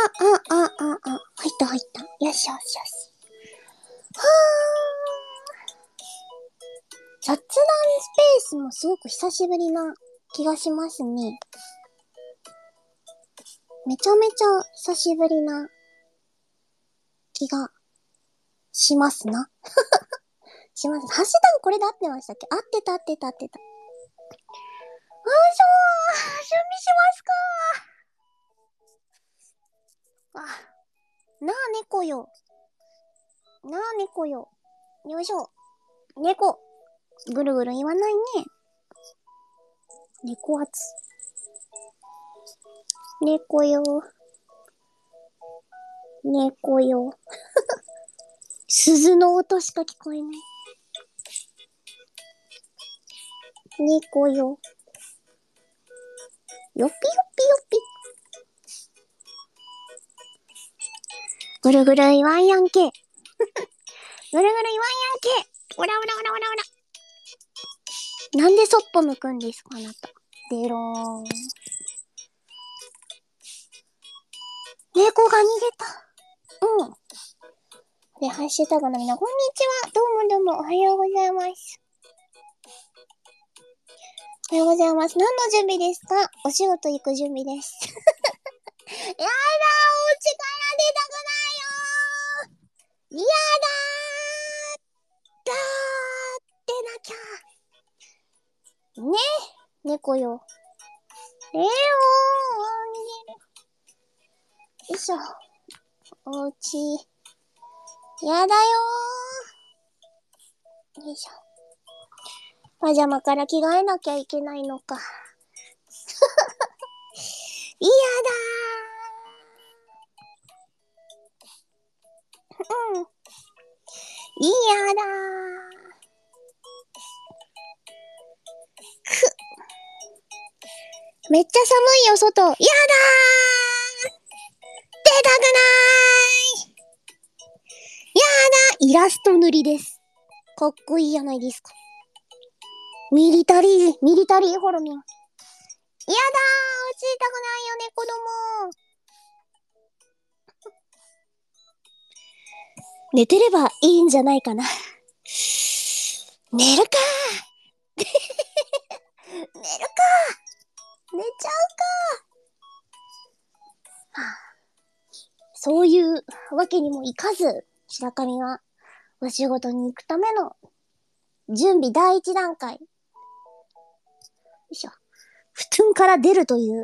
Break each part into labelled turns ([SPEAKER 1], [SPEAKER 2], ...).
[SPEAKER 1] 入った入った。よしよしよし。はー。雑談スペースもすごく久しぶりな気がしますね。めちゃめちゃ久しぶりな気がしますな。します。ハッシュタグこれで合ってましたっけ？合ってた。よいしょー。準備しますか。なあ猫よ。よいしょ。猫。ぐるぐる言わないね。猫圧。猫よ。鈴の音しか聞こえない。猫よ。よぴよぴよぴ。ぐるぐる言わんやんけ。ぐるぐる言わんやんけ。おら。なんでそっぽ向くんですか、あなた。でろーん。猫が逃げた。で、ハッシュタグのみんな、こんにちは。どうも、おはようございます。何の準備ですか？お仕事行く準備です。やだー、お家から出たくないよー。やだー。出なきゃ。ね、猫よ。よいしょ。おうち。やだよー。よいしょ。パジャマから着替えなきゃいけないのか。嫌だー。嫌だー。めっちゃ寒いよ、外。やだー。出たくないー。やだー。イラスト塗りです。かっこいいじゃないですか。ミリタリーホルミン。やだー。落ちたくないよね、子供。寝てればいいんじゃないかな。寝るかー。寝るかー。寝ちゃうかー。はあ、そういうわけにもいかず、白神はお仕事に行くための準備第一段階。よいしょ。布団から出るという。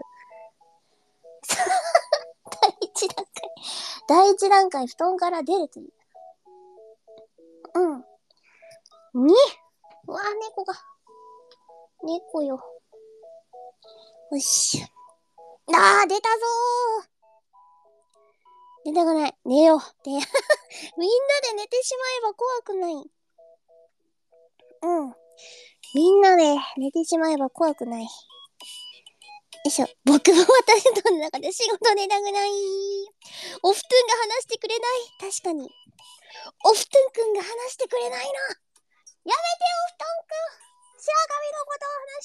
[SPEAKER 1] 第一段階、布団から出るという。うわー、猫よ。よし。出たぞー。出たくない。寝よう。みんなで寝てしまえば怖くない。みんなで寝てしまえば怖くない。よいしょ。僕も私の中で仕事寝たくない。お布団が話してくれない。確かに。お布団くんが話してくれないな。やめてお布団くん。白神のことを話して。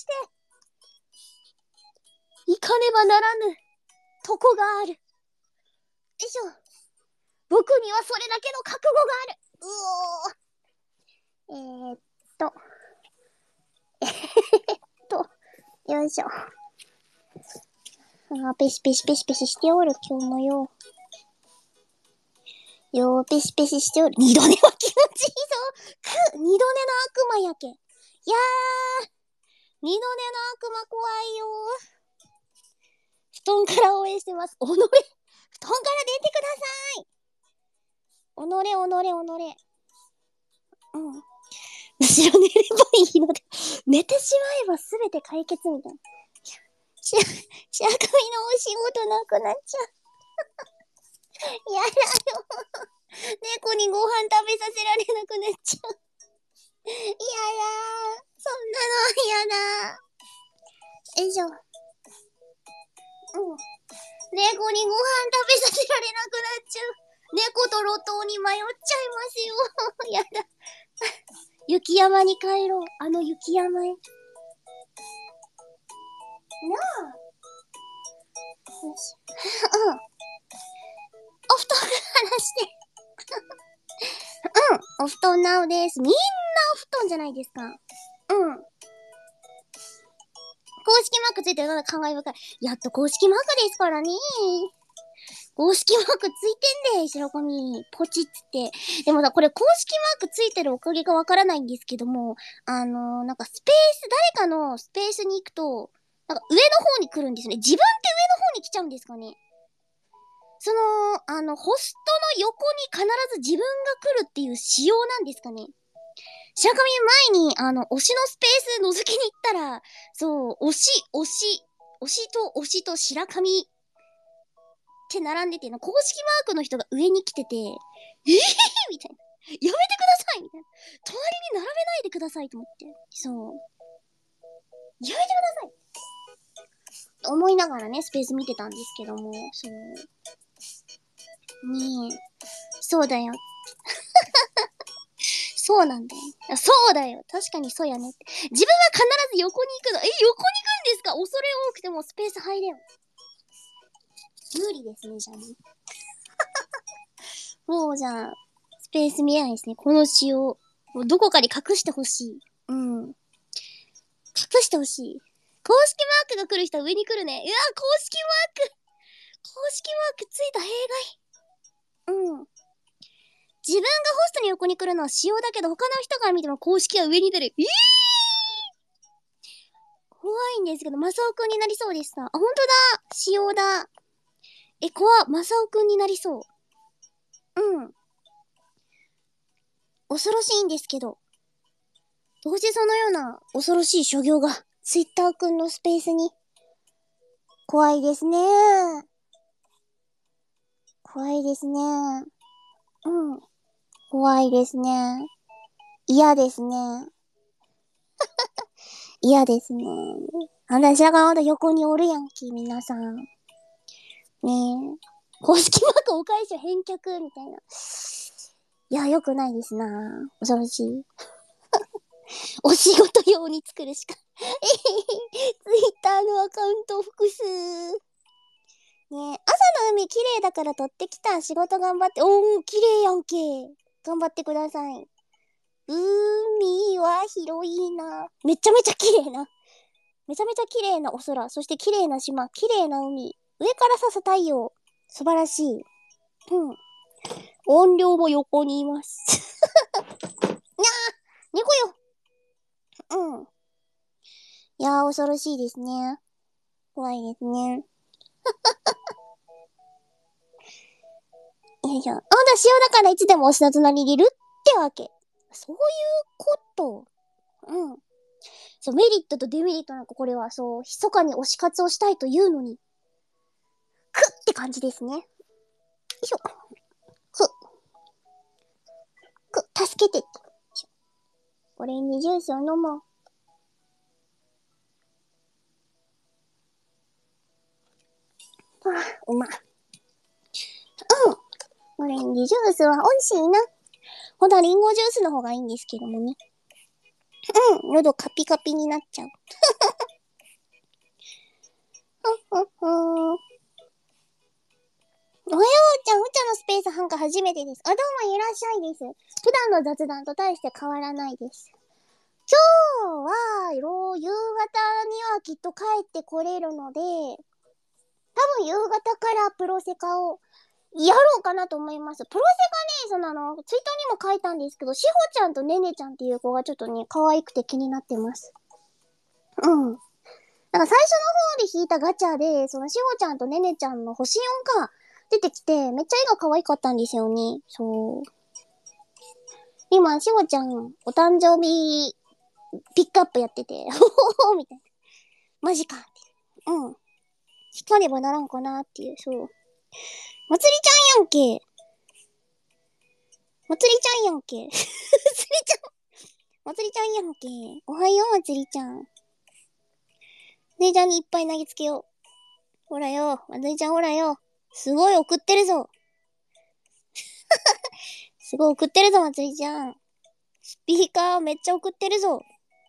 [SPEAKER 1] 行かねばならぬとこがある。よいしょ。僕にはそれだけの覚悟がある。よいしょ。ペシペシしておる、今日もよ。ペシペシしておる。二度寝は気持ちいいぞ。二度寝の悪魔やけ。いやー、二度寝の悪魔怖いよ。布団から応援してます。布団から出てください。後ろ寝ればいいので、寝てしまえばすべて解決みたいな。白神のお仕事なくなっちゃう。やだよ。猫にご飯食べさせられなくなっちゃう。やだ。そんなのやだ。よいしょ。猫にご飯食べさせられなくなっちゃう。猫と路頭に迷っちゃいますよ。やだ。雪山に帰ろう。あの雪山へ。なあ。よし。 して。うん、お布団なおです。みんなお布団じゃないですか。うん。公式マークついてるのが感慨深い。やっと公式マークですからね。公式マークついてんで、白髪。ポチッつって。でもさ、これ公式マークついてるおかげかわからないんですけども、なんかスペース、誰かのスペースに行くと、なんか上の方に来るんですね。自分って上の方に来ちゃうんですかね。ホストの横に必ず自分が来るっていう仕様なんですかね。白髪前に、推しのスペース覗きに行ったら、そう、推しと白髪って並んでて、公式マークの人が上に来てて、みたいな。やめてくださいみたいな。隣に並べないでくださいと思って。そう。やめてください思いながらね、スペース見てたんですけども、そう。ねえ。そうだよ。そうなんだよ。そうだよ。確かにそうやねって。自分は必ず横に行くの。横に行くんですか？恐れ多くてもスペース入れよ。無理ですね、じゃあね。もうじゃあ、スペース見えないですね。この仕様。もうどこかに隠してほしい。うん。隠してほしい。公式マークが来る人は上に来るね。うわ、公式マーク公式マークついた弊害。うん。自分がホストに横に来るのは仕様だけど、他の人から見ても公式は上に出る。怖いんですけど、マサオくんになりそうでした。あ、ほんとだ。仕様だ。怖っ。マサオくんになりそう。うん。恐ろしいんですけど。どうしてそのような恐ろしい所業が、ツイッターくんのスペースに。怖いですね。怖いですね。うん。怖いですね。嫌ですね。嫌ですね。私がまだ横におるやんけ、皆さん。ねえ。公式マークお返し返却みたいな。いや、良くないですな。恐ろしい。お仕事用に作るしか。ツイッターのアカウントを複数。ねえ、朝の海綺麗だから撮ってきた。仕事頑張って。おー、綺麗やんけ。頑張ってください。海は広いな。めちゃめちゃ綺麗な。めちゃめちゃ綺麗なお空。そして綺麗な島。綺麗な海。上からさす太陽。素晴らしい。うん。音量も横にいます。にゃー猫よ。うん。いやー、恐ろしいですね。怖いですね。よいしょ。あ、塩だからいつでもお砂隣にいるってわけ。そういうこと。うん。そう、メリットとデメリットなんかこれは、そう、密かに推し活をしたいというのに、くって感じですね。よいしょ。助けてって。オレンジジュースを飲もう。うま。オレンジジュースは美味しいな。ほんとはリンゴジュースの方がいいんですけどもね。喉カピカピになっちゃう。おはようちゃん、ふちゃのスペース参加初めてです。あ、どうもいらっしゃいです。普段の雑談と大して変わらないです。今日は、夕方にはきっと帰ってこれるので、多分夕方からプロセカをやろうかなと思います。プロセカね、ツイッターにも書いたんですけど、しほちゃんとねねちゃんっていう子がちょっとね、可愛くて気になってます。うん。なんか最初の方で引いたガチャで、しほちゃんとねねちゃんの星4が出てきて、めっちゃ絵が可愛かったんですよね。そう。今、しほちゃん、お誕生日、ピックアップやってて、ほほほみたいな。マジかって。うん。光ればならんかなっていう、そう。まつりちゃんやんけ。まつりちゃんやんけ。まつりちゃん。まつりちゃんやんけ。おはよう、まつりちゃん。姉ちゃんにいっぱい投げつけよう。ほらよ、まつりちゃんほらよ。すごい送ってるぞ。すごい送ってるぞ、まつりちゃん。スピーカーめっちゃ送ってるぞ。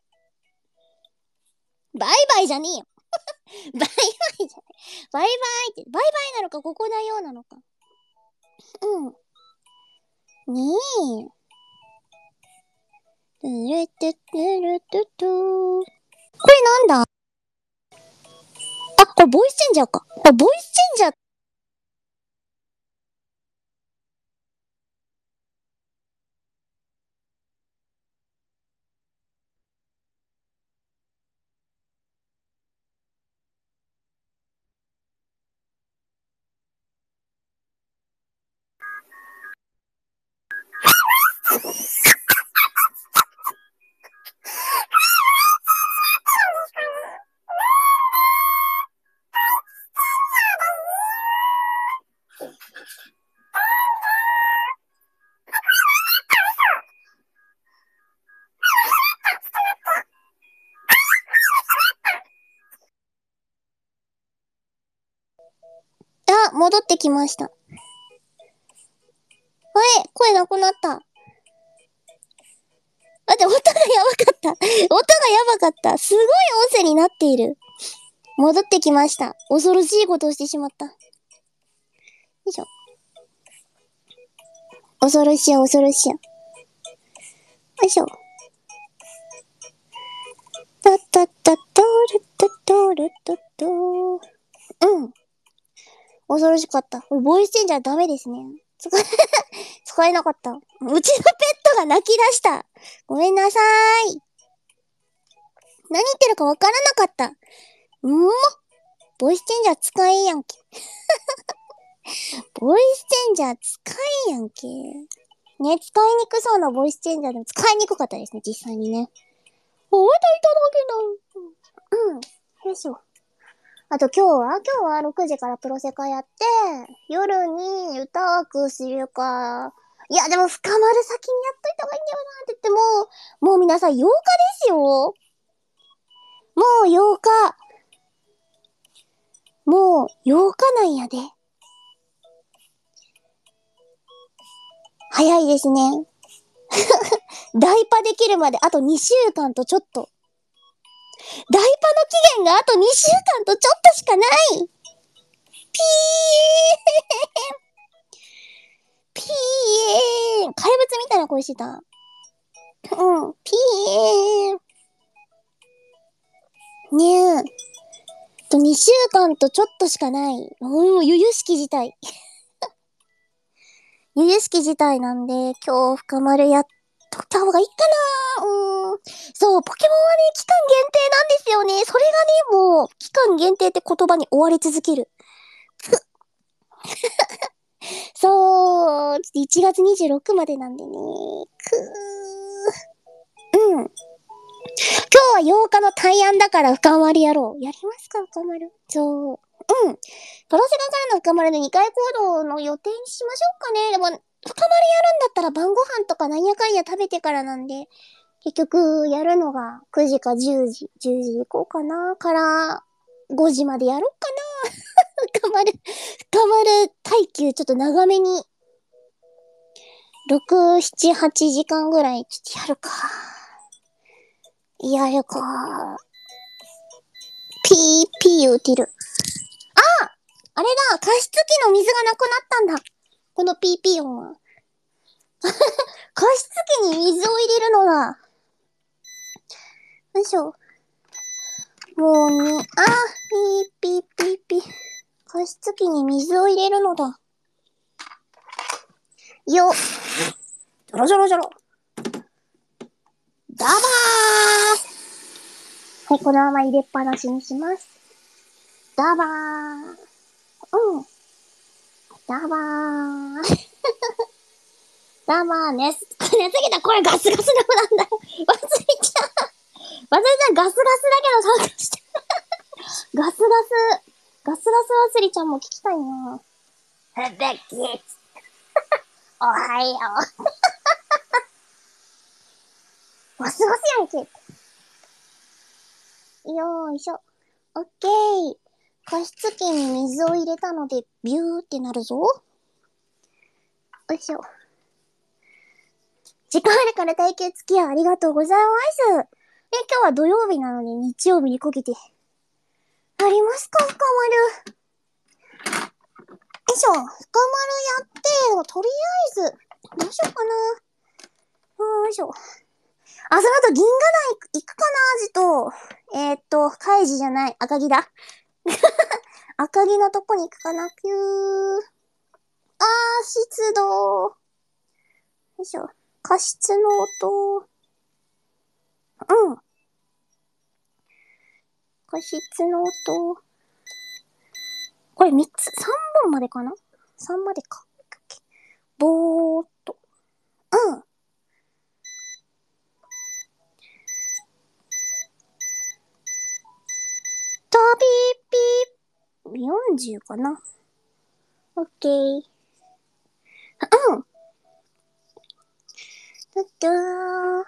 [SPEAKER 1] バイバイじゃねえよ。バイバイじゃない。バイバイって、バイバイなのか、ここだよなのか。うん。 ねえ。トゥルトゥトゥルトゥトゥ。これなんだ？あ、これボイスチェンジャーか。これボイスチェンジャー。あ、戻ってきました。あれ、声なくなった。待って、音がやばかった。音がやばかった。すごい音声になっている。戻ってきました。恐ろしいことをしてしまった。よいしょ。恐ろしや、恐ろしや。よいしょ。たったったとるととるとと。うん。恐ろしかった。ボイスチェンジャーダメですね。使えなかった。うちのペットが泣き出した。ごめんなさーい。何言ってるかわからなかった。ボイスチェンジャー使えんやんけ。ボイスチェンジャー使えんやんけ。ね、使いにくそうなボイスチェンジャーでも使いにくかったですね、実際にね。おまたいただけだ。うん。よいしょ。あと今日は6時からプロセカやって、夜に歌ワークするか。いや、でも深まる先にやっといた方がいいんだよなって言ってもう皆さん8日ですよ。もう8日。もう8日なんやで。早いですね。ダイパできるまであと2週間とちょっと。ダイパの期限があと2週間とちょっとしかない。ピーピー怪物みたいな声してた。うん。ピーねえ。2週間とちょっとしかない。由々しき事態。由々しき事態なんで、今日深まるやっとった方がいいかな。そう、ポケモンはね、期間限定なんですよね。それがね、もう、期間限定って言葉に追われ続ける。そう、1月26までなんでね。うん。今日は8日の大安だから深まるやろう。やりますか、深まる。そう。うん。プロセカからの深まるで2回行動の予定にしましょうかね。でも、深まるやるんだったら晩ご飯とかなんやかんや食べてからなんで、結局、やるのが9時か10時。10時行こうかな。から5時までやろうかな。深まる耐久ちょっと長めに。6、7、8時間ぐらいちょっとやるか。やるか。ピーピー言うてる。あれだ、加湿器の水がなくなったんだ。このピーピー音は。加湿器に水を入れるのだ。よいしょ。もうね、ピーピーピーピー。加湿器に水を入れるのだ。よっ。ジョロジョロジョロ。ダバー。はい、このまま入れっぱなしにします。ダバー。うん。ダバー。ダバーね。熱すぎた。これガスガスでもなんだよ。忘れちゃう。ガスガスだけど参加して。ガスガス。ガスガス忘れちゃんも聞きたいな。ベッキー。おはよう。ガスガスやんけ。よーいしょ。オッケー。加湿器に水を入れたので、ビューってなるぞ。よいしょ。時間あるから耐久付き合いありがとうございます。今日は土曜日なので日曜日にかけて。ありますか、深まる。よいしょ。深まるやって、とりあえず、 どうしようかな。よいしょ。あ、その後銀河団行くかな、アジと。カイジじゃない。赤城だ。赤城のとこに行くかな、ピュー。湿度。よいしょ。加湿の音。うん。加湿の音。これ3つ、3本までかな？ 3 までか。ぼーっと。うん。タビーピー。40かな？オッケー。うん。だったー。うん。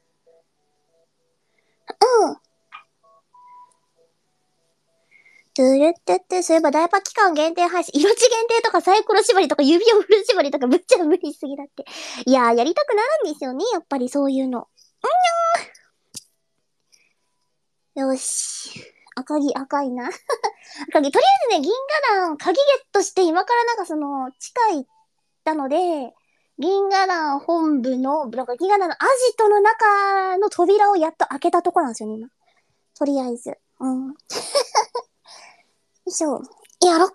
[SPEAKER 1] トゥルットゥットゥ、そういえばダイパ期間限定配信、色地限定とかサイコロ縛りとか指を振る縛りとかぶっちゃ無理すぎだって。いやー、やりたくなるんですよね、やっぱりそういうの。よし。赤城赤いな。赤城、とりあえずね、銀河団、鍵ゲットして、今から地下行ったので、銀河団本部の、銀河団のアジトの中の扉をやっと開けたとこなんですよね、今。とりあえず。うん。よいしょ。やろっかな、今日は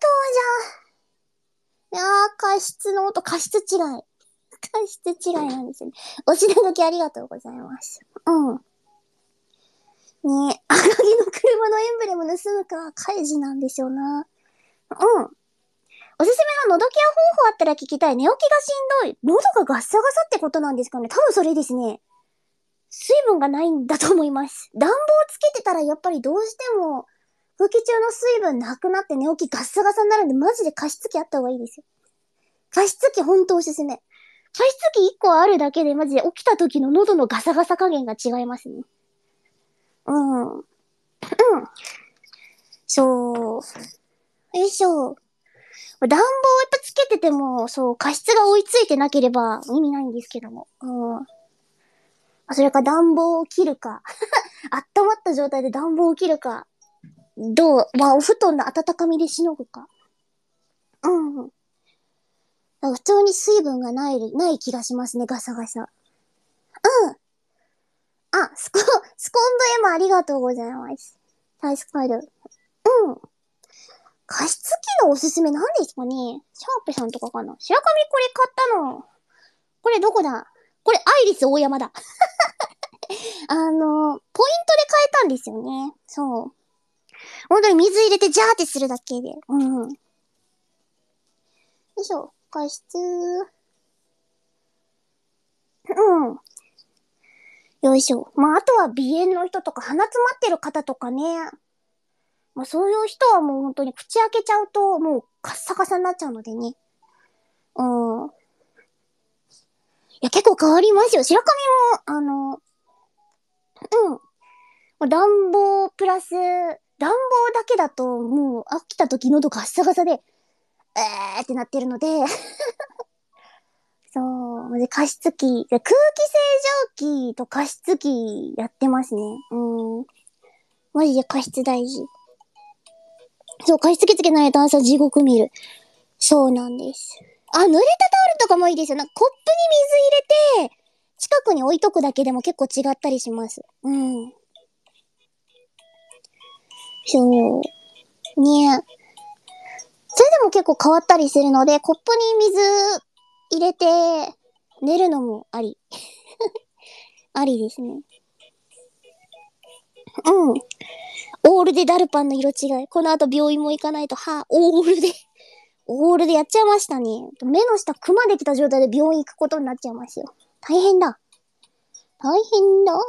[SPEAKER 1] じゃあ。いやー、加湿違い。加湿違いなんですよね。お品書きありがとうございます。うん。ねえ、赤城の車のエンブレム盗むか、カイジなんですよな。うん。おすすめの喉ケア方法あったら聞きたい。寝起きがしんどい。喉がガッサガサってことなんですかね。多分それですね。水分がないんだと思います。暖房つけてたらやっぱりどうしても空気中の水分なくなって寝起きガッサガサになるんで、マジで加湿器あった方がいいですよ。加湿器ほんとおすすめ。加湿器1個あるだけでマジで起きた時の喉のガサガサ加減が違いますね。うん。うん。そう。よいしょ。暖房やっぱつけてても、そう、加湿が追いついてなければ意味ないんですけども。うん。それか暖房を切るか。温まった状態で暖房を切るか。お布団の温かみでしのぐか。うん。普通に水分がない気がしますね、ガサガサ。うん。スコンド M ありがとうございます。助かる。うん。加湿器のおすすめなんですかね？シャープさんとかかな？白髪これ買ったの。これどこだ？これアイリス大山だ。ポイントで買えたんですよね。そう。本当に水入れてジャーってするだけで。うん。よいしょ。加湿。うん。よいしょ。あとは鼻炎の人とか鼻詰まってる方とかね。そういう人はもう本当に口開けちゃうともうカッサカサになっちゃうのでね。うん。いや、結構変わりますよ。白髪も、暖房プラス、暖房だけだともう飽きた時喉ガッサガサで、ってなってるので、そう。で、加湿器、空気清浄機と加湿器やってますね。うん。マジで加湿大事。そう、加湿器つけないと朝地獄見る。そうなんです。濡れたタオルとかもいいですよ。コップに水入れて、近くに置いとくだけでも結構違ったりします。うん。そう。ねえ。それでも結構変わったりするので、コップに水入れて、寝るのもあり。ありですね。うん。オールでダルパンの色違い。この後病院も行かないと、オールでオールでやっちゃいましたね。目の下クマできた状態で病院行くことになっちゃいますよ。大変だ。大変だ。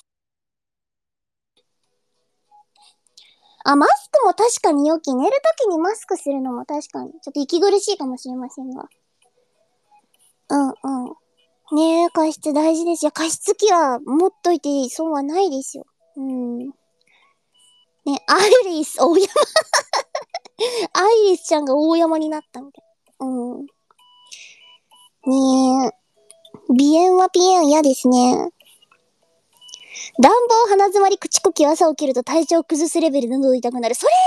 [SPEAKER 1] マスクも確かに良き。寝るときにマスクするのも確かに。ちょっと息苦しいかもしれませんが。うんうん。ねえ、加湿大事ですよ。加湿器は持っといて損はないですよ。うん。ね、アイリス、大山。アイリスちゃんが大山になったみたいな。うん。ねえ。鼻炎は鼻炎嫌ですね。暖房、鼻詰まり、口呼吸、朝起きると体調崩すレベルで喉痛くなる。それ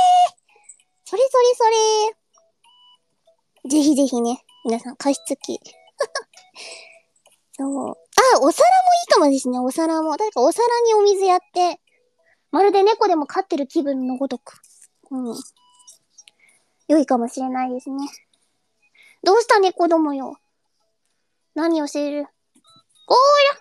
[SPEAKER 1] ー。ぜひぜひね。皆さん、加湿器。 そう。あ、お皿もいいかもですね、お皿も。誰かお皿にお水やって、まるで猫でも飼ってる気分のごとく。うん。良いかもしれないですね。どうした猫どもよ。何をしている？こーら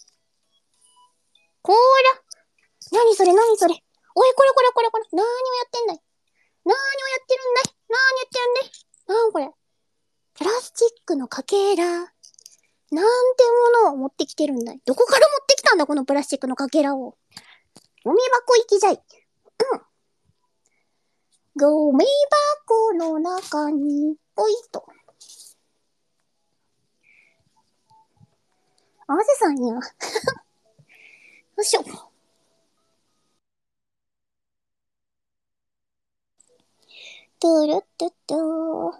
[SPEAKER 1] こーら何それ何それおい、これこれこれこれ。なーにをやってんだい？なーにをやってるんだい？なーにやってるんだい？なんこれ？プラスチックのかけら。なんてものを持ってきてるんだい？どこから持ってきたんだこのプラスチックのかけらを。ゴミ箱行きじゃい。うん。ゴミ箱の中に、ぽいっと。あぜさんや。よいしょ。トゥルットゥットー。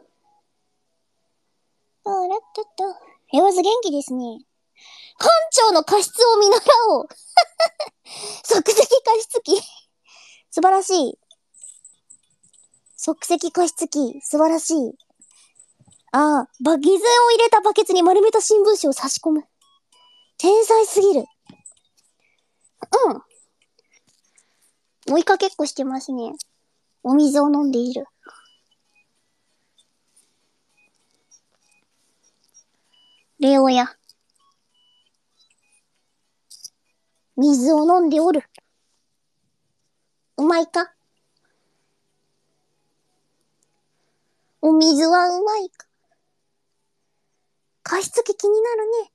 [SPEAKER 1] トゥルットゥットー。ヘワズ元気ですね。館長の過失を見習おう。即席加湿器。素晴らしい。即席加湿器。素晴らしい。ああ、水を入れたバケツに丸めた新聞紙を差し込む。天才すぎる。うん。追いかけっこしてますね。お水を飲んでいる。レオや。水を飲んでおる。うまいか？お水はうまいか？加湿器気になるね。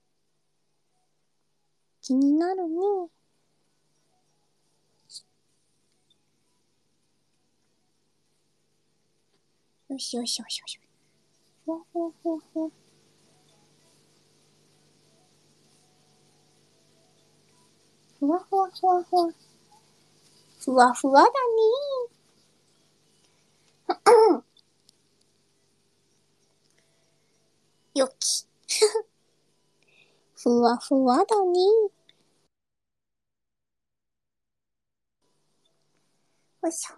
[SPEAKER 1] 気になるね。よしよしよしよし。ふわふわふわふわ。ふわふわふわふわ。ふわふわだねー。よき。ふわふわだねー。よいしょ。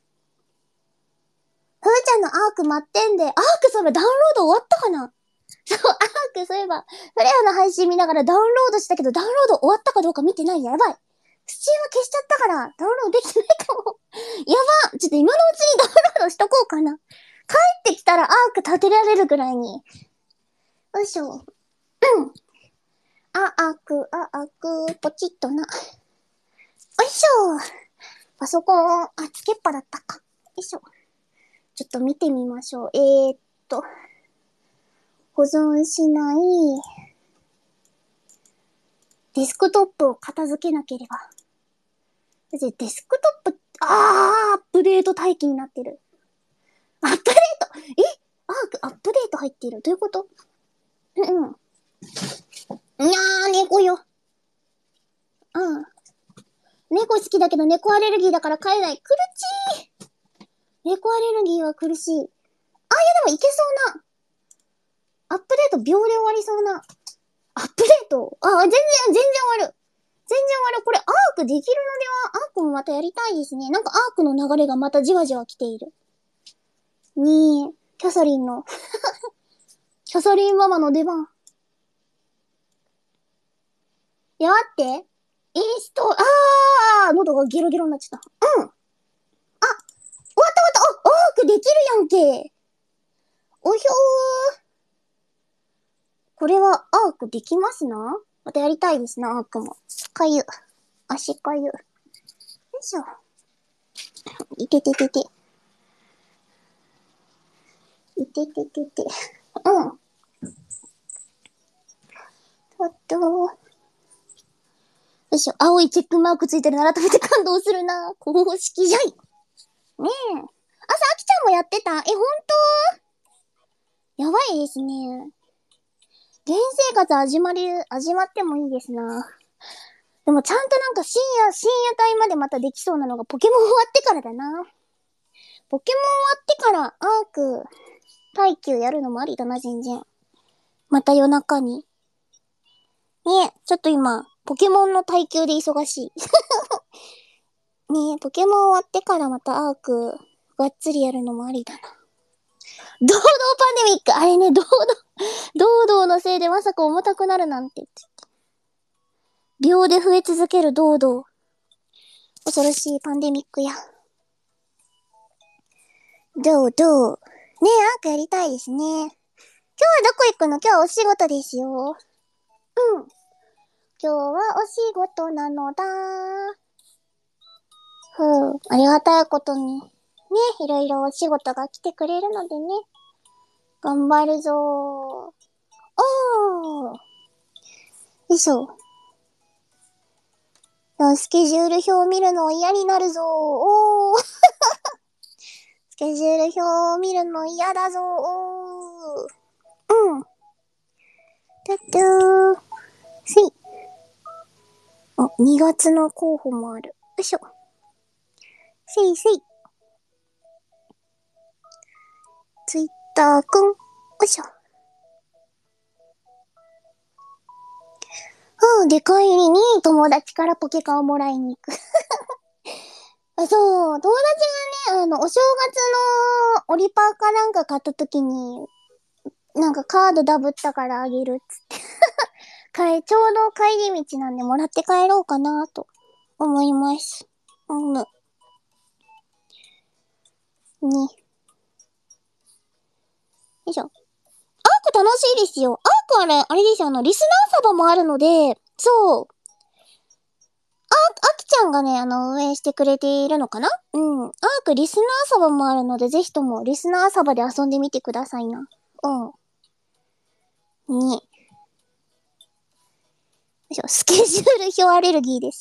[SPEAKER 1] ふーちゃんのアーク待ってんで。アークそれダウンロード終わったかな？そう、アークそういえば、フレアの配信見ながらダウンロードしたけど、ダウンロード終わったかどうか見てない。やばい。スチーム消しちゃったから、ダウンロードできてないかも。やば。ちょっと今のうちにダウンロードしとこうかな。帰ってきたらアーク立てられるぐらいに。よいしょ。うん。アーク、ポチッとな。よいしょ。パソコン、つけっぱだったか。よいしょ。ちょっと見てみましょう。保存しない。デスクトップを片付けなければ。デスクトップ、アップデート待機になってる。アップデートアップデート入っている。どういうこと？うん。にゃー、猫よ。うん。猫好きだけど猫アレルギーだから飼えない。苦しい。猫アレルギーは苦しい。いやでもいけそうな。アップデート秒で終わりそうな。アップデート全然終わる。全然終わる。これアークできるのでは、アークもまたやりたいですね。なんかアークの流れがまたじわじわ来ている。キャサリンの、キャサリンママの出番。いや、待って。喉がゲロゲロになっちゃった。うん。終わった。アークできるやんけ。おひょー。これはアークできますな。またやりたいですな、アークも。かゆ。足かゆ。よいしょ。いてててて。いてててて。うん。よいしょ。青いチェックマークついてるなら改めて感動するな。公式じゃい。ねえ。あきちゃんもやってた？ほんと？やばいですね。現生活始まってもいいですな。でもちゃんとなんか深夜帯までまたできそうなのがポケモン終わってからだな。ポケモン終わってからアーク耐久やるのもありだな、全然。また夜中に。ねえ、ちょっと今、ポケモンの耐久で忙しい。ねえ、ポケモン終わってからまたアーク、がっつりやるのもありだな。堂々パンデミックあれね、堂々。 堂々のせいでまさか重たくなるなんて。秒で増え続ける堂々。恐ろしいパンデミックや。どうねえ、アンクやりたいですね。今日はどこ行くの？今日はお仕事ですよ。うん。今日はお仕事なのだ。ありがたいことに。ね、いろいろお仕事が来てくれるのでね。頑張るぞー。おー。よいしょ。スケジュール表を見るの嫌になるぞー。おー。スケジュール表を見るの嫌だぞー。おー。うん。たったー。せい。2月の候補もある。よいしょ。せいせい。ツイッターくん。よいしょ。で、帰りに友達からポケカをもらいに行く。そう、友達がね、お正月のオリパーかなんか買った時に、なんかカードダブったからあげるっつって。ちょうど帰り道なんでもらって帰ろうかなと思います。よいしょ。アーク楽しいですよ。アークあれですよ、リスナーサバもあるので、そう。あきちゃんがね、運営してくれているのかな？アークリスナーサバもあるので、ぜひともリスナーサバで遊んでみてくださいな。よいしょ。スケジュール表アレルギーです。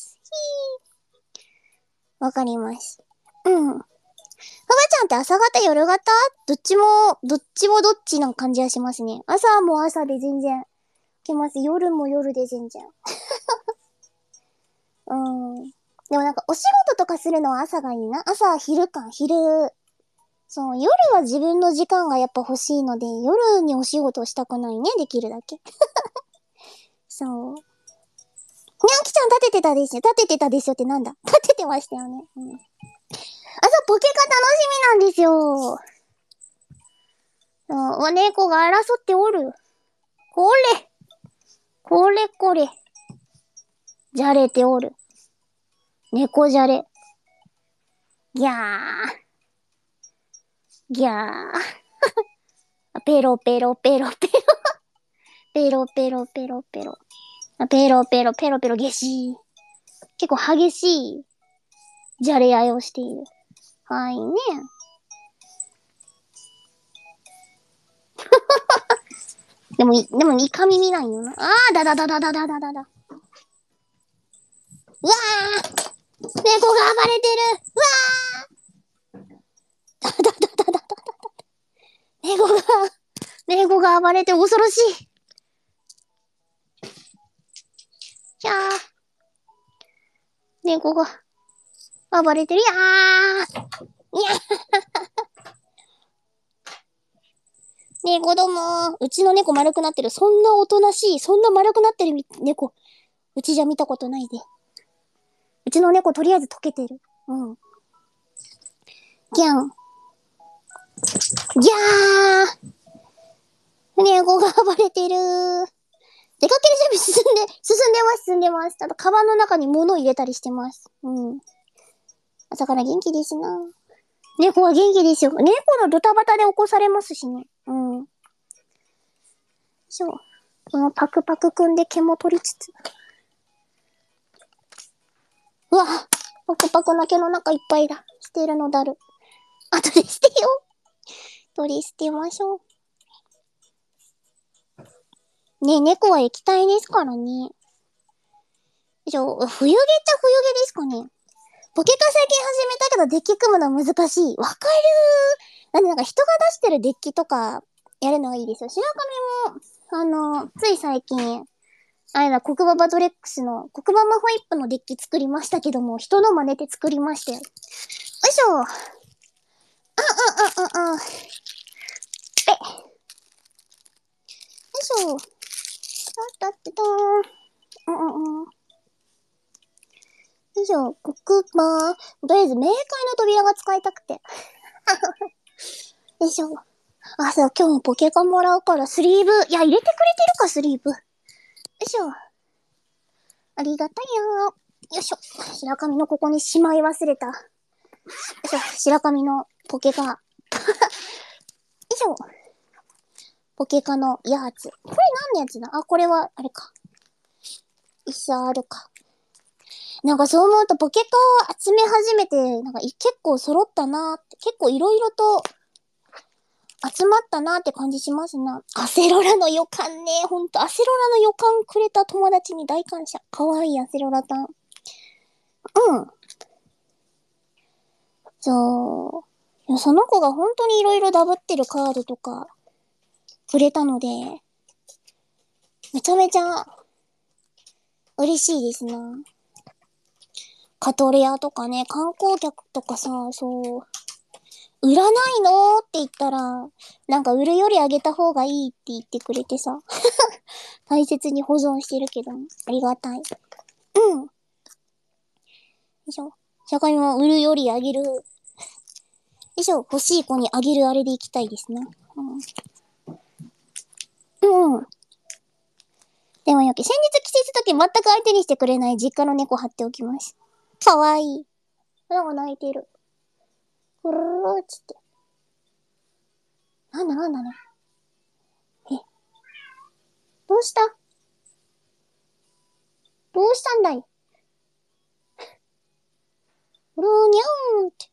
[SPEAKER 1] わかります。ふばちゃんって朝方夜型どっちもどっちな感じはしますね。朝も朝で全然来ます。夜も夜で全然。でもなんかお仕事とかするのは朝がいいな。朝、昼。そう、夜は自分の時間がやっぱ欲しいので、夜にお仕事をしたくないね、できるだけ。そう。にゃんきちゃん立ててたですよってなんだ？立ててましたよね。ポケカ楽しみなんですよ。猫が争っておる。これ。じゃれておる。猫じゃれ。ギャー。ペロペロ。ペロペロ。ゲシー。結構激しいじゃれ合いをしている。はいね。でもイカ耳なんよな。だ。うわー！猫が暴れてる！うわー！猫が暴れて恐ろしい。ひゃー。猫が暴れてる。いや猫ども。うちの猫丸くなってる。そんなおとなしい。そんな丸くなってる猫。うちじゃ見たことないで。うちの猫とりあえず溶けてる。ギャン。ギャー。猫が暴れてる。出かける準備進んでます。あと、カバンの中に物を入れたりしてます。朝から元気ですな。猫は元気ですよ。猫のドタバタで起こされますしね。そう。このパクパクくんで毛も取りつつ。うわ、パクパクの毛の中いっぱいだ。捨てるのだる。後で捨てよう。取り捨てましょう。ねえ、猫は液体ですからね。冬毛っちゃ冬毛ですかね。ポケカ最近始めたけどデッキ組むの難しい。わかるー。なんか人が出してるデッキとかやるのがいいですよ。白神も、つい最近、黒馬バトレックスの、黒馬ホイップのデッキ作りましたけども、人の真似て作りましたよ。よいしょ。よいしょ。よいしょ。黒馬。とりあえず、冥界の扉が使いたくて。よいしょ。 あ、そう、今日もポケカもらうからスリーブ、いや、入れてくれてるか、スリーブ。よいしょ。ありがたいよ。よいしょ。白髪のここにしまい忘れた。よいしょ。白髪のポケカ。よいしょ。ポケカのやつ。これ何のやつだ？あ、これは、あれか。一緒あるか。なんかそう思うとポケカを集め始めて、なんか結構揃ったなーって、結構いろいろと集まったなーって感じしますな。アセロラの予感ね。ほんと、アセロラの予感くれた友達に大感謝。かわいいアセロラさん。うん。そう。いや、その子が本当にいろいろダブってるカードとかくれたので、めちゃめちゃ嬉しいですな。カトレアとかね、観光客とかさ、そう、売らないのって言ったら、なんか売るよりあげた方がいいって言ってくれてさ、大切に保存してるけど、ありがたい。うん。よいしょ。社会も売るよりあげる。よいしょ。欲しい子にあげるあれでいきたいですな。うん。うん。でもよき、先日帰省した時全く相手にしてくれない実家の猫貼っておきます。かわいい。なんか泣いてる。ふるるーっつって。なんだなんだね。え、どうしたどうしたんだいふるーにゃーんって。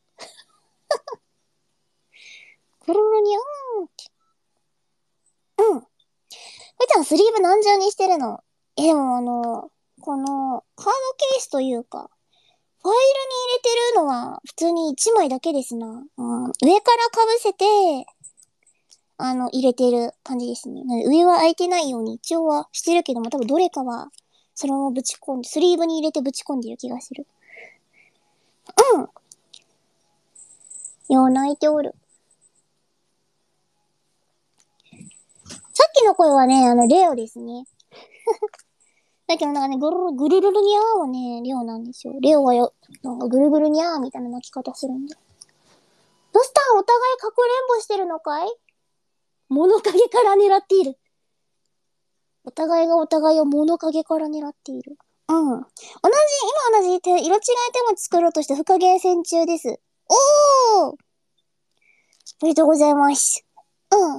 [SPEAKER 1] ふるーにゃーんって。うん。ふーちゃんスリーブ何重にしてるの？でもこのカードケースというか、ファイルに入れてるのは普通に1枚だけですな。うん、上から被せて、入れてる感じですね。上は開いてないように一応はしてるけども、多分どれかは、そのままぶち込んで、スリーブに入れてぶち込んでる気がする。うん。よう泣いておる。さっきの声はね、レオですね。だけどなんかね、ぐるるるにゃーはね、レオなんですよ。レオはよ、なんかぐるぐるにゃーみたいな泣き方するんで。どうしたお互いかくれんぼしてるのかい？物陰から狙っている。お互いがお互いを物陰から狙っている。うん。今同じ色違い手持ち作ろうとして不可厳選中です。おー！おめでとうございます。うん。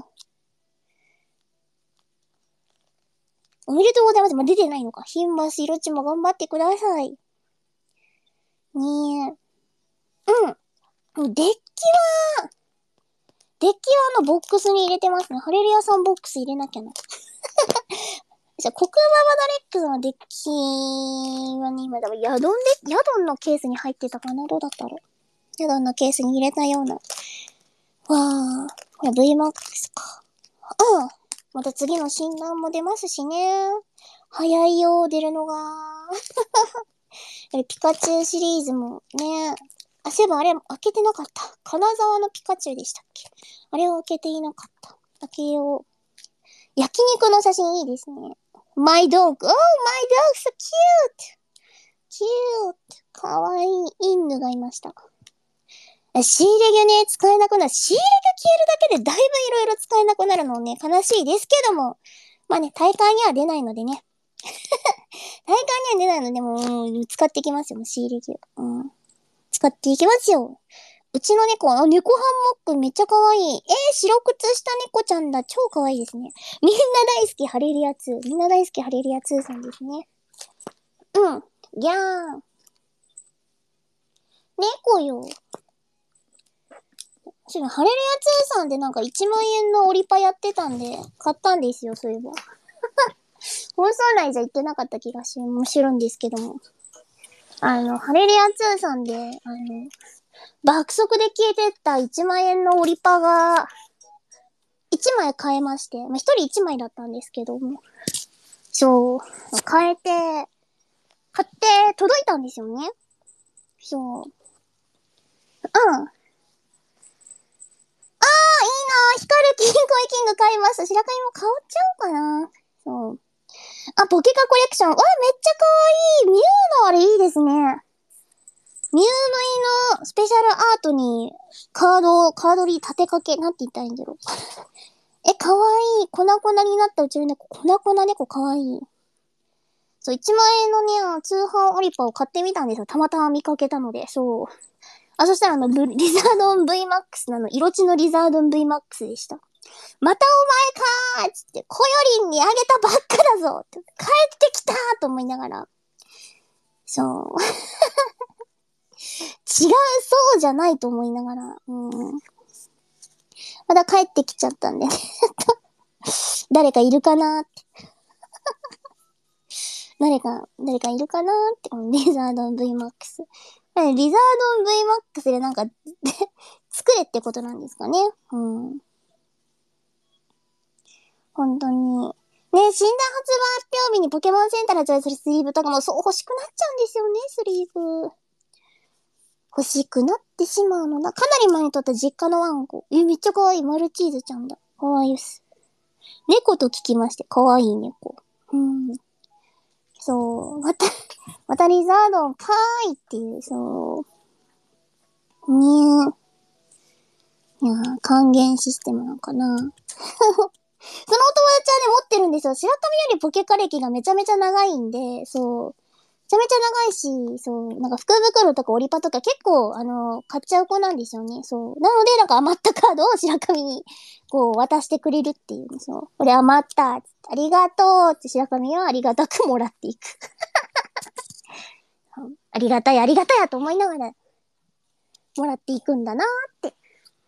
[SPEAKER 1] おめでとうございます。まあ、出てないのか。ヒンマス、色地も頑張ってください。ねえ。うん。は、デッキはボックスに入れてますね。ハレルヤさんボックス入れなきゃな。じゃあ、コクババダレックスのデッキはね、今だからヤドンのケースに入ってたかな？どうだったろう？ヤドンのケースに入れたような。わー。これ VMAX か。うん。また次の診断も出ますしね。早いよ、出るのが。ピカチュウシリーズもね。あ、そういえばあれ、開けてなかった。金沢のピカチュウでしたっけ？あれを開けていなかった。開けよう。焼肉の写真いいですね。My dog. Oh, my dog, so cute! Cute! かわいい犬がいました。シーレギュね、使えなくなる。シーレギュ消えるだけでだいぶいろいろ使えなくなるのね、悲しいですけども。まあね、大会には出ないのでね。大会には出ないので、もう、使っていきますよ、シーレギュ。うん。使っていきますよ。うちの猫、猫ハンモックめっちゃ可愛い。白靴した猫ちゃんだ。超可愛いですね。みんな大好き、ハレルヤ2。みんな大好き、ハレルヤ2さんですね。うん。ギャーン。猫よ。ハレルヤ2さんでなんか1万円のオリパやってたんで、買ったんですよ、そういえば。放送内じゃ言ってなかった気がし、面白いんですけども。ハレルヤ2さんで、爆速で消えてった1万円のオリパが、1枚買えまして、まあ、1人1枚だったんですけども、そう、買って届いたんですよね。そう。うん。いいなぁ。光るキンコイキング買います。白髪も買っちゃおうかな。そう。あ、ポケカコレクション。わ、めっちゃ可愛い。ミュウのあれいいですね。 ミュウムイのスペシャルアートにカードリ立てかけ、なんて言ったらいいんだろう。かわいい。粉々になったうちの猫、粉々猫かわいい。そう、1万円のね、通販オリパを買ってみたんですよ。たまたま見かけたので、そう。そしたらリザードン VMAX なの、色地のリザードン VMAX でした。またお前かーつって、コヨリンにあげたばっかだぞって帰ってきたーと思いながら。そう。違う、そうじゃないと思いながら。また帰ってきちゃったんでね。誰かいるかなーって。誰かいるかなーって、リザードン VMAX。リザードン VMAX でなんか作れってことなんですかね。本当に。ね、診断発売発表日にポケモンセンターで発売するスリーブとかもそう欲しくなっちゃうんですよね、スリーブ。欲しくなってしまうのだ。かなり前に撮った実家のワンコ。めっちゃ可愛い。マルチーズちゃんだ。可愛いっす。猫と聞きまして、可愛い猫。そう。またリザードンかーいっていう、そう。ねえ。いやー、還元システムなのかな。そのお友達はね、持ってるんですよ。白神よりポケカ歴がめちゃめちゃ長いんで、そう。めちゃめちゃ長いし、そう、なんか福袋とかオリパとか結構、買っちゃう子なんですよね。そう。なので、なんか余ったカードを白神に、こう、渡してくれるっていうんですよ。これ余ったありがとうって白神はありがたくもらっていく。ありがたい、ありがたいやと思いながら、もらっていくんだなーって。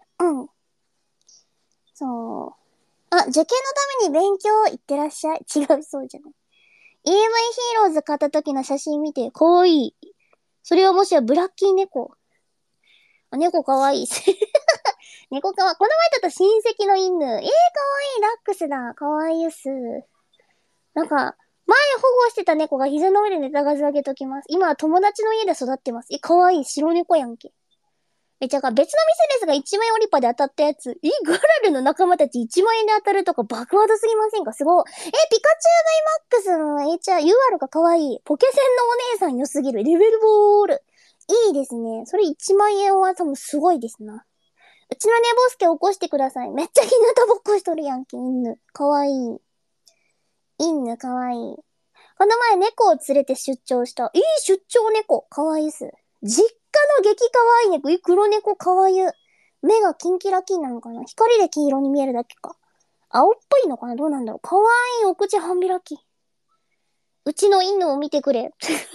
[SPEAKER 1] そう。受験のために勉強行ってらっしゃい。違うそうじゃない。EV ヒーローズ買った時の写真見て、かわいい。それはもしやブラッキー猫。猫かわいい。猫かわいい。この前だと親戚の犬。かわいい。ラックスだ。かわいいっす。なんか、前保護してた猫が膝の上で寝た数あげときます。今は友達の家で育ってます。かわいい。白猫やんけ。別の店ですが1万円オリパで当たったやつ。ガラルの仲間たち1万円で当たるとか爆ワードすぎませんか？すごい。ピカチュウ VMAX の UR が可愛い。ポケセンのお姉さん良すぎる。レベルボール。いいですね。それ1万円は多分すごいですな。うちの寝坊助起こしてください。めっちゃ日向ぼっこしとるやんけ、犬。かわいい。犬かわいい。この前猫を連れて出張した。出張猫。かわいいっす。実家の激かわいい猫。黒猫かわいい。目がキンキラキンなのかな？光で黄色に見えるだけか。青っぽいのかな？どうなんだろう。かわいいお口半開き。うちの犬を見てくれ。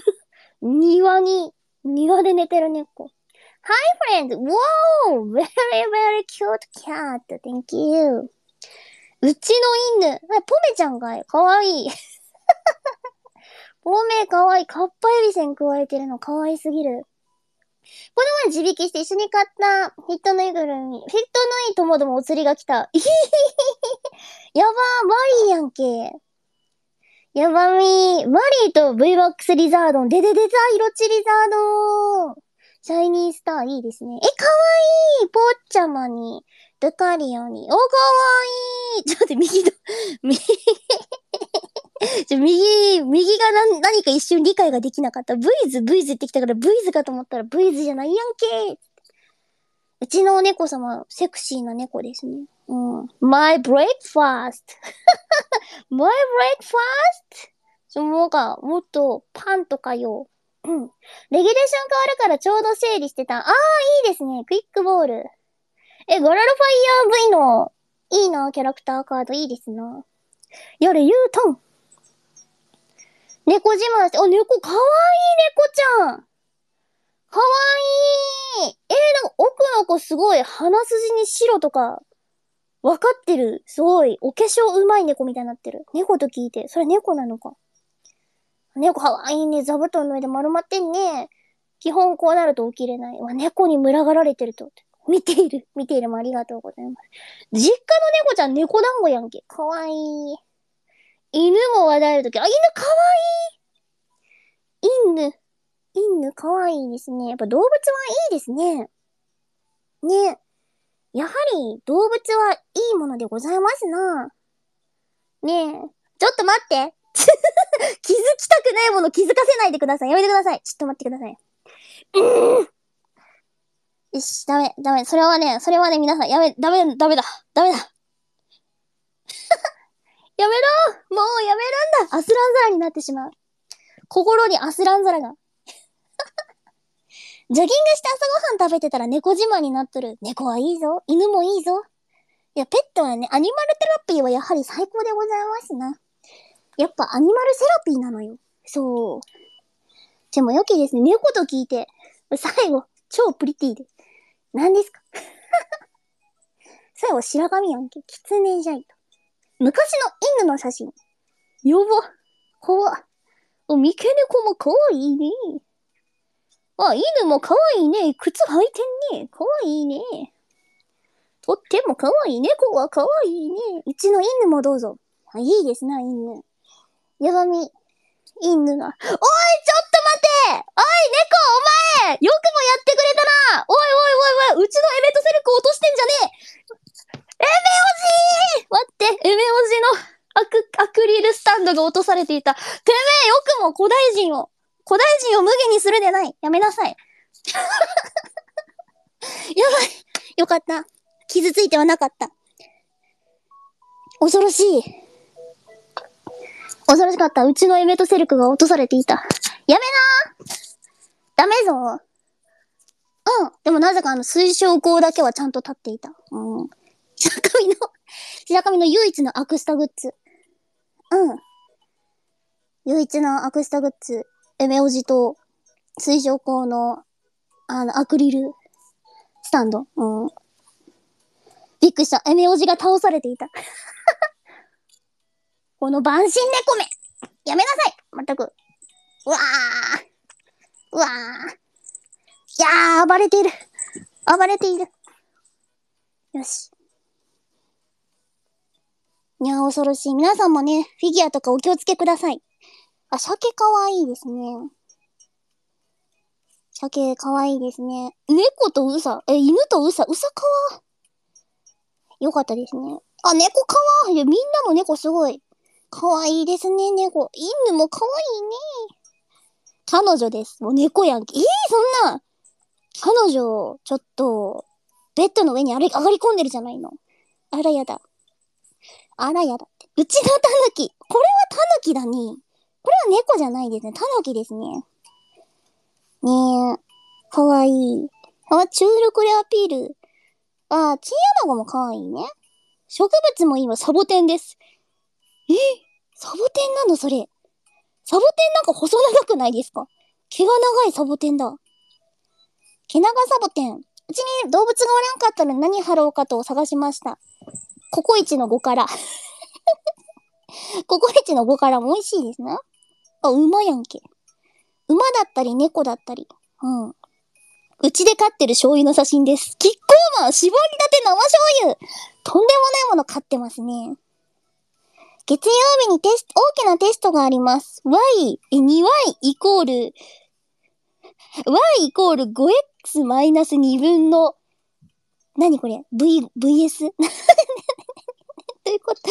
[SPEAKER 1] 庭で寝てる猫。Hi friends! Wow! Very, very cute cat. Thank you. うちの犬。ポメちゃんかい。かわいい。ポメかわいい。カッパエビセン加えてるのかわいすぎる。この前自引きして一緒に買ったフィットぬいぐるみ。フィットぬいともどもお釣りが来た。やばー、マリーやんけ。やばみー。マリーと VMAX リザードン。でた、色地リザードン。シャイニースターいいですね。かわいい。ポッチャマに、ドカリオに。かわいい。ちょっと待って、右が何か一瞬理解ができなかった。ブイズってきたからブイズかと思ったらブイズじゃないやんけ。うちのお猫様、セクシーな猫ですね。My breakfast. My breakfast? もっとパンとかよ。レギュレーション変わるからちょうど整理してた。いいですね。クイックボール。ガラルファイヤー V の、いいな、キャラクターカードいいですな。やれ、ゆうたん。猫自慢して、猫かわいい猫ちゃん。かわいい。なんか奥の子すごい鼻筋に白とか、わかってる。すごい。お化粧うまい猫みたいになってる。猫と聞いて、それ猫なのか。猫かわいいね。座布団の上で丸まってんね。基本こうなると起きれない。猫に群がられてると。見ているもありがとうございます。実家の猫ちゃん猫団子やんけ。かわいい。犬も話題あるとき、犬かわいい。犬かわいいですね。やっぱ動物はいいですね。ね。やはり動物はいいものでございますな。ねえ。ちょっと待って。気づきたくないもの気づかせないでください。やめてください。ちょっと待ってください。 よし、ダメ。それはね、皆さん、ダメだ。やめろもうやめるんだ。アスランザラになってしまう。心にアスランザラが。ジョギングして朝ごはん食べてたら猫自慢になっとる。猫はいいぞ。犬もいいぞ。いや、ペットはね、アニマルテラピーはやはり最高でございますな。やっぱアニマルセラピーなのよ。そう。でもよきですね。猫と聞いて、最後、超プリティで。何ですか最後、白髪やんけ。キツネじゃいと。昔の犬の写真。やば。怖っ。三毛猫も可愛いね。あ、犬も可愛いね。靴履いてんね。可愛いね。とっても可愛い猫は可愛いね。うちの犬もどうぞ。あ、いいですな、犬。やばみ、犬が。おい、ちょっと待て。おい、猫、お前よくもやってくれたな。おい、うちのエメトセルク落としてんじゃねえ。エメオジー待って、エメオジのアクリルスタンドが落とされていた。てめえ、よくも古代人を無下にするでない。やめなさい。やばい。よかった。傷ついてはなかった。恐ろしい。恐ろしかった。うちのエメトセルクが落とされていた。やめなー。ダメぞ。うん。でもなぜか水晶光だけはちゃんと立っていた。うん。白神の唯一のアクスタグッズ。うん。唯一のアクスタグッズ。エメオジと水晶光の、アクリルスタンド。うん。びっくりした。エメオジが倒されていた。この晩神猫めやめなさいまったく。うわー。いやー、暴れている。よし。いやー、恐ろしい。皆さんもね、フィギュアとかお気をつけください。あ、鮭かわいいですね。鮭かわいいですね。猫とウサ、犬とウサかわよかったですね。あ、猫かわいい。みんなの猫すごい。かわいいですね、猫。犬もかわいいね。彼女です。もう猫やんけ。そんな。彼女、ちょっと、ベッドの上に上がり込んでるじゃないの。あらやだって。うちのタヌキ。これはタヌキだね。これは猫じゃないですね。タヌキですね。ねえ。かわいい。あ、チュールクレアピール。あ、チンアナゴもかわいいね。植物もいいわ。サボテンです。サボテンなのそれ。サボテンなんか細長くないですか？毛が長いサボテンだ。毛長サボテン。うちに動物がおらんかったら何貼ろうかと探しました。ココイチの5から。ココイチの5からも美味しいですな。あ、馬やんけ。馬だったり猫だったり。うん。うちで飼ってる醤油の写真です。キッコーマン絞りたて生醤油とんでもないもの飼ってますね。月曜日に大きなテストがあります。2y イコール 5x マイナス2分の、何これ vs? どういうこと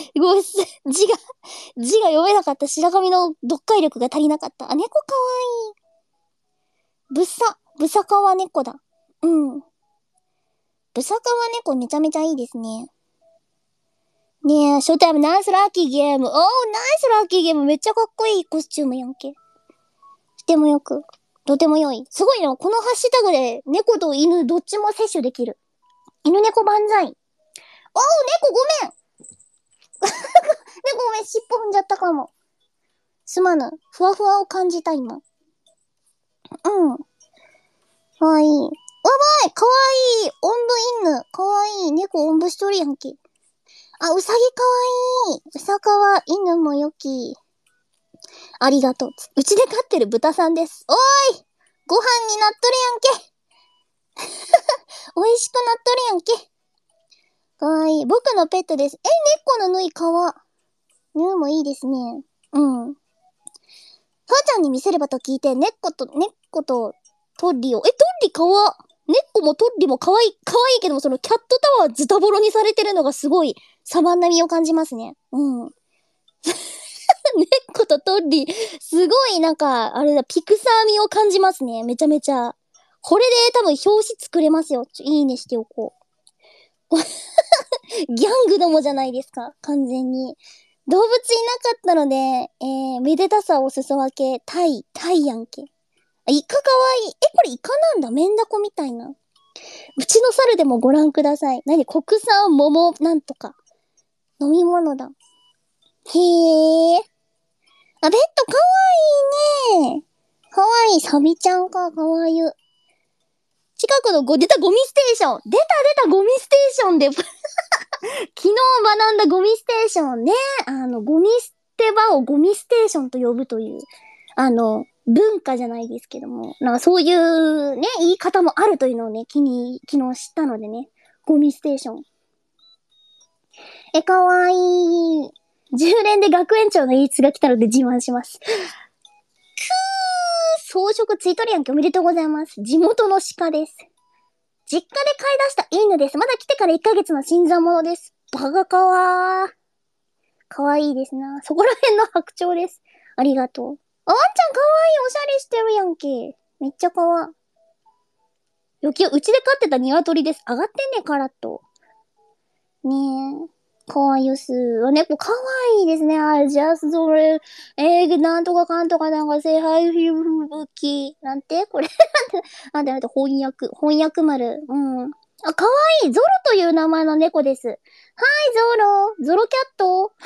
[SPEAKER 1] 字が読めなかった。白髪の読解力が足りなかった。あ、猫かわいい。ブサカワ猫だ。うん。ブサカワ猫めちゃめちゃいいですね。ねえ、ショータイムナイスラッキーゲーム。ナイスラッキーゲームめっちゃかっこいいコスチュームやんけ。とても良い。すごいな。このハッシュタグで猫と犬どっちも摂取できる。犬猫万歳。猫ごめん猫ごめん、尻尾踏んじゃったかも。すまぬ。ふわふわを感じた今。うん。かわいい。やばいかわいいおんぶ犬。かわいい。猫おんぶしとるやんけ。あ、うさぎかわいい。うさかわ犬もよき。ありがとう。うちで飼ってる豚さんです。おーいご飯になっとるやんけ。美味しくなっとるやんけ。かわいい。僕のペットです。猫のぬいかわ。ぬもいいですね。うん。ふわちゃんに見せればと聞いて、猫とトッリを。トッリかわ。猫もトッリもかわいいけども、そのキャットタワーズタボロにされてるのがすごい、サバンナミを感じますね。うん。 猫とトッリー、すごいなんか、あれだ、ピクサー味を感じますね。めちゃめちゃ。これで多分表紙作れますよ。いいねしておこう。ギャングどもじゃないですか。完全に。動物いなかったので、めでたさお裾分け、タイやんけ。あ、イカかわいい。これイカなんだ。メンダコみたいな。うちの猿でもご覧ください。何国産桃なんとか。飲み物だ。へー。あ、ベッドかわいいね。かわいい。サビちゃんか、かわいい。近くの出たゴミステーション。出たゴミステーションで昨日学んだゴミステーションね。ゴミ捨て場をゴミステーションと呼ぶという、文化じゃないですけども。なんかそういうね、言い方もあるというのをね、昨日知ったのでね。ゴミステーション。かわいい。10連で学園長の演出が来たので自慢します。装飾ついとるやんけ。おめでとうございます。地元の鹿です。実家で飼い出した犬です。まだ来てから1ヶ月の新参者です。バカかわー。かわいいですな。そこら辺の白鳥です。ありがとう。あ、ワンちゃんかわいい。おしゃれしてるやんけ。めっちゃかわ。うちで飼ってた鶏です。上がってんね、カラッと。ねえ。かわいいっす。猫かわいいですね。ジャストレ、なんとかかんとかなんかせ、ハイフィルブキなんてこれなんて、翻訳丸。うん。あ、かわいい。ゾロという名前の猫です。はい、ゾロキャットは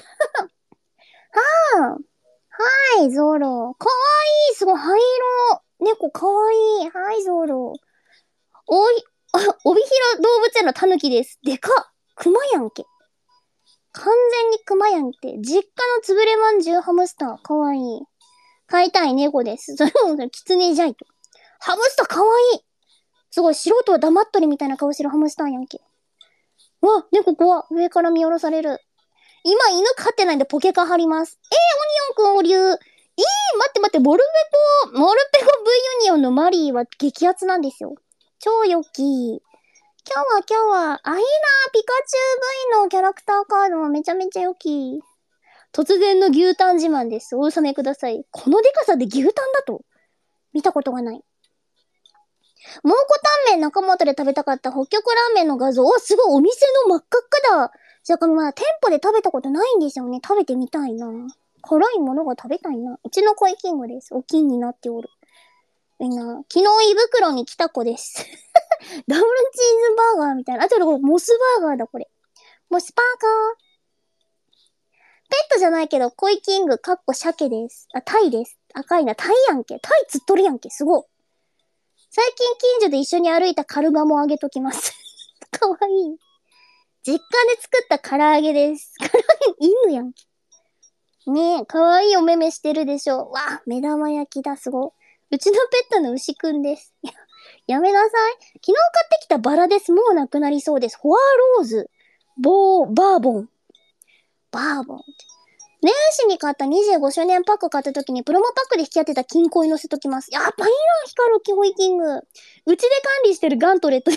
[SPEAKER 1] はい、ゾロ。かわいい。すごい、灰色。猫かわいい。はい、ゾロ。帯広動物園のタヌキです。でかっ。熊やんけ。完全に熊やんけ。実家のつぶれまんじゅうハムスター。かわいい。飼いたい猫です。それも、キツネじゃいと。ハムスターかわいい。すごい、素人は黙っとるみたいな顔してるハムスターやんけ。わ、猫怖。上から見下ろされる。今、犬飼ってないんでポケカ張ります。オニオンくんお流。待って、モルペコ V ユニオンのマリーは激アツなんですよ。超良き。今日は、いいなピカチュウ V のキャラクターカードもめちゃめちゃ良き。突然の牛タン自慢です。お納めください。このデカさで牛タンだと見たことがない。蒙古タンメン中本で食べたかった北極ラーメンの画像。すごい、お店の真っ赤っかだ。じゃあ、まだ店舗で食べたことないんですよね。食べてみたいな。辛いものが食べたいな。うちの恋キングです。お金になっておる。みんな、昨日胃袋に来た子です。ダブルチーズバーガーみたいな。あとでこれ、モスバーガーだ、これ。モスバーガー。ペットじゃないけど、恋キング、かっこ鮭です。タイです。赤いな。タイやんけ。タイ釣っとるやんけ。すごい。最近近所で一緒に歩いたカルマもあげときます。かわいい。実家で作った唐揚げです。唐揚げ、犬やんけ。ねえ、かわいいお目目してるでしょ。わ、目玉焼きだ、すごい。うちのペットの牛くんです。やめなさい。昨日買ってきたバラです。もうなくなりそうです。フォアローズ。バーボン。バーボンって。年始に買った25周年パック買った時にプロモパックで引き当てた金庫に乗せときます。やっぱいいな、光るキホイキング。うちで管理してるガントレットです。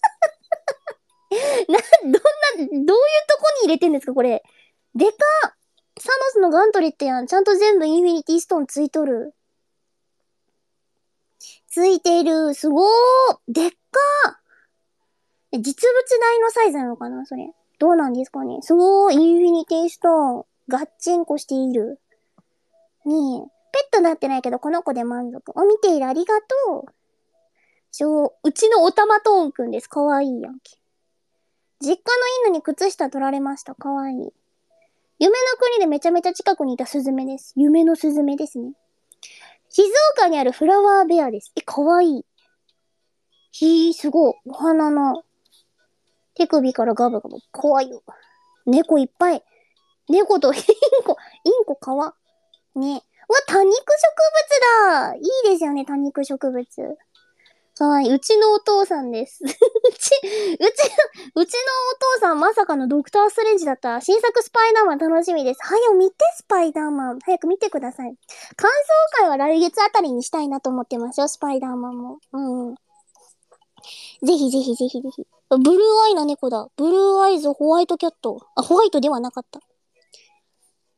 [SPEAKER 1] どういうとこに入れてんですか、これ。でかっ。サノスのガントレットやん。ちゃんと全部インフィニティストーンついとる。ついてる。すごー。でっかー。実物大のサイズなのかな、それ。どうなんですかね。すごー。インフィニティストーン。ガッチンコしている。ねえ。ペットなってないけど、この子で満足。見ている。ありがとう。うちのおたまトーンくんです。かわいいやんけ。実家の犬に靴下取られました。かわいい。夢の国でめちゃめちゃ近くにいたスズメです。夢のスズメですね。静岡にあるフラワーベアです。かわいい。すごい。お花の手首からガブガブ。かわいいよ。猫いっぱい。猫とインコかわ。ね。多肉植物だ。いいですよね、多肉植物。かわいい。うちのお父さんです。うちのお父さんまさかのドクターストレンジだった。新作スパイダーマン楽しみです。早く見て、スパイダーマン。早く見てください。感想会は来月あたりにしたいなと思ってますよ、スパイダーマンも。うん。ぜひ。ブルーアイな猫だ。ブルーアイズホワイトキャット。ホワイトではなかった。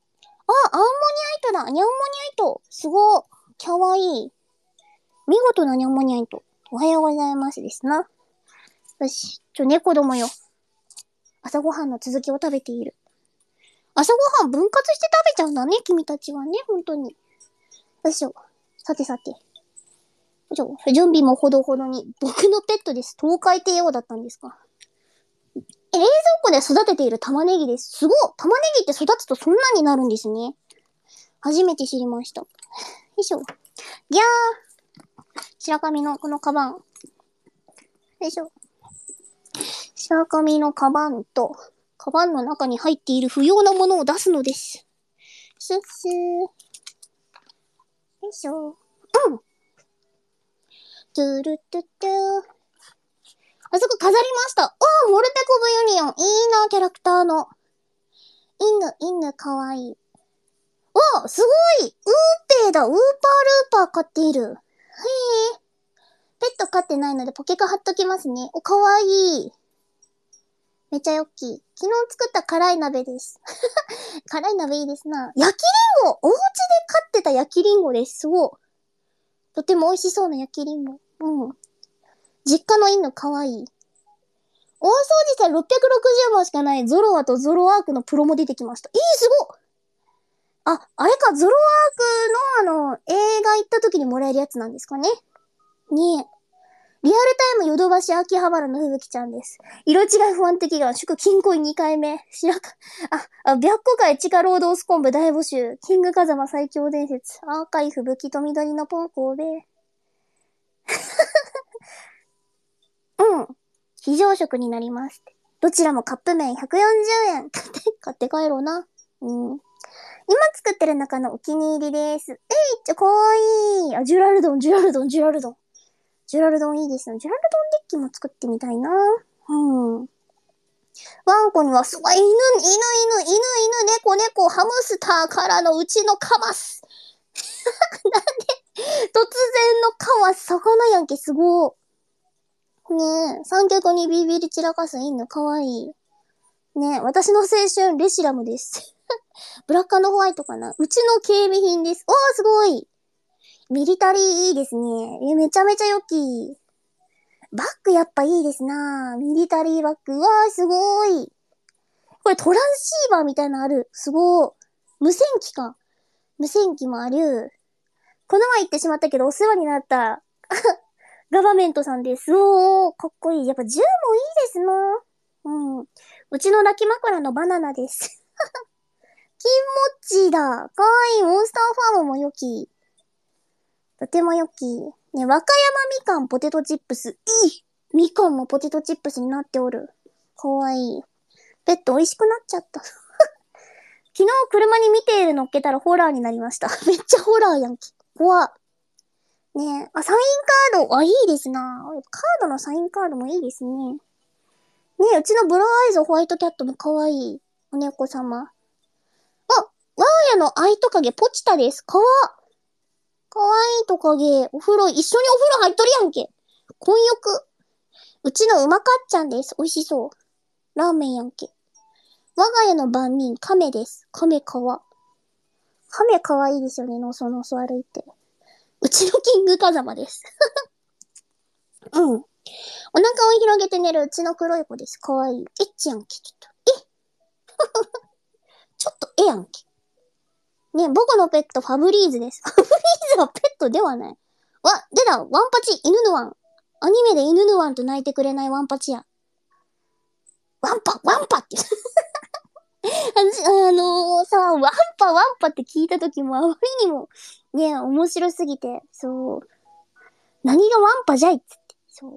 [SPEAKER 1] アンモニャイトだ。ニャンモニャイト。すごい。かわいい。見事なニャンモニャイト。おはようございますですな。よし。猫どもよ。朝ごはんの続きを食べている。朝ごはん分割して食べちゃうんだね、君たちはね、本当に。よいしょ。さてさて。よいしょ。準備もほどほどに。僕のペットです。東海帝王だったんですか。冷蔵庫で育てている玉ねぎです。すごい。玉ねぎって育つとそんなになるんですね。初めて知りました。よいしょ。ぎゃー。白髪のこのカバン。よいしょ。白髪のカバンと、カバンの中に入っている不要なものを出すのです。スッスー。よいしょ。うん。トゥルトゥトゥ。あそこ飾りました。モルテコブユニオン。いいな、キャラクターの。犬、かわいい。すごい。ウーペーだ。ウーパールーパー飼っている。へえ。ペット飼ってないのでポケカ貼っときますね。かわいい。めっちゃよっきい。昨日作った辛い鍋です。辛い鍋いいですな。焼きリンゴお家で飼ってた焼きリンゴです。すごい。とても美味しそうな焼きリンゴ。実家の犬かわいい。大掃除さ660万しかないゾロアとゾロアークのプロも出てきました。すごい。あれか、ゾロアークの映画行った時にもらえるやつなんですかね。ねえ。リアルタイムヨドバシ秋葉原のふぶきちゃんです。色違い不安的が祝金庫2回目。白白虎会地下労働スコンブ大募集。キング風間最強伝説。赤いふぶきと緑のポンコーで。非常食になります。どちらもカップ麺140円。買って帰ろうな。今作ってる中のお気に入りです。かわいい。ジュラルドン。ジュラルドンいいですね。ジュラルドンデッキも作ってみたいな。ワンコにはすごい犬、猫、ハムスターからのうちのカマス。なんで、突然のカマス、魚やんけ、すごー。ねえ、三脚にビビり散らかす犬、かわいい。ねえ、私の青春、レシラムです。ブラック&ホワイトかな。うちの警備品です。すごい。ミリタリーいいですね。めちゃめちゃ良き。バッグやっぱいいですな。ミリタリーバッグ。すごい。これトランシーバーみたいなのある。すごい。無線機か。無線機もある。この前言ってしまったけどお世話になったガバメントさんです。かっこいい。やっぱ銃もいいですな。うちの泣き枕のバナナです。キンモッチーだ。かわいい。モンスターファームも良き。とても良き。ね、和歌山みかんポテトチップス。みかんもポテトチップスになっておる。かわいい。ペット美味しくなっちゃった。昨日車に見ている乗っけたらホラーになりました。めっちゃホラーやんけ。怖ねサインカード。いいですな。カードのサインカードもいいですね。うちのブルーアイズホワイトキャットもかわいい。お猫様。我が家の愛トカゲポチタです。かわいいトカゲ。一緒にお風呂入っとるやんけ。混浴。うちのうまかっちゃんです。美味しそう。ラーメンやんけ。我が家の番人、カメです。カメかわいいですよね。のそのそ歩いて。うちのキングカザマです。お腹を広げて寝るうちの黒い子です。かわいい。エッチやんけ。ちょっとやんけ。僕のペットファブリーズです。ファブリーズはペットではない。出た。ワンパチ、犬ヌワン。アニメで犬ヌワンと泣いてくれないワンパチや。ワンパって。ワンパって聞いた時もあまりにも、面白すぎて、何がワンパじゃいっつって、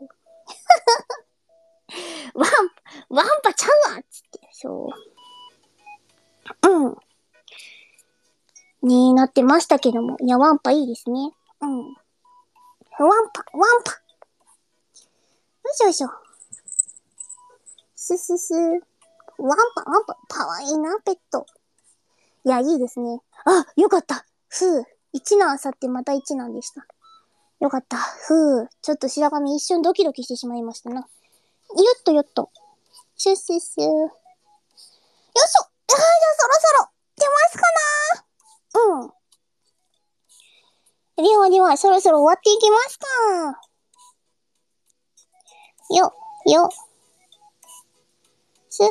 [SPEAKER 1] ワンパちゃうわっつって、になってましたけども。ワンパいいですね。ワンパ。よいしょ。ススス。ワンパ。かわいいな、ペット。いいですね。よかった。1の朝ってまた1なんでした。よかった。ちょっと白髪一瞬ドキドキしてしまいましたな。よっと。シュッシュッシュ。よいしょ。じゃあそろそろ、出ますかなはい、そろそろ終わっていきますか。よ、よ。す、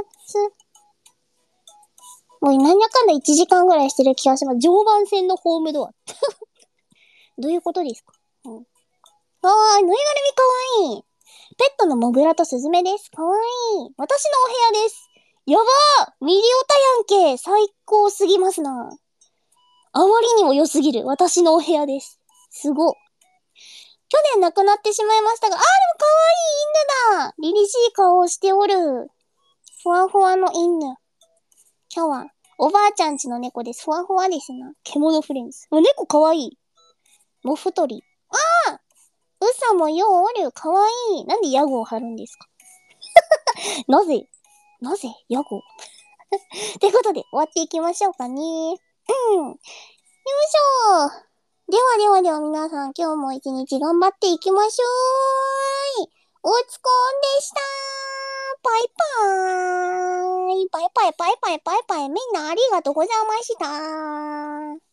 [SPEAKER 1] もうなんやかんだ1時間ぐらいしてる気がします。常磐線のホームドア。どういうことですか？うん。かわいい。ぬいぐるみかわいい。ペットのモグラとスズメです。かわいい。私のお部屋です。やばー、ミリオタやんけ。最高すぎますな。あまりにも良すぎる。私のお部屋です。すご。去年亡くなってしまいましたが、でもかわいい犬だ。凛々しい顔をしておる。ふわふわの犬。今日は、おばあちゃんちの猫です。ふわふわですな。獣フレンズ。猫かわいい。もふとり。うさもようおる。かわいい。なんでヤゴを張るんですか？なぜヤゴってことで、終わっていきましょうかね。よいしょー。では皆さん、今日も一日頑張っていきましょう。おつこんでした。バイバーイ。バイバイ。みんなありがとうございました。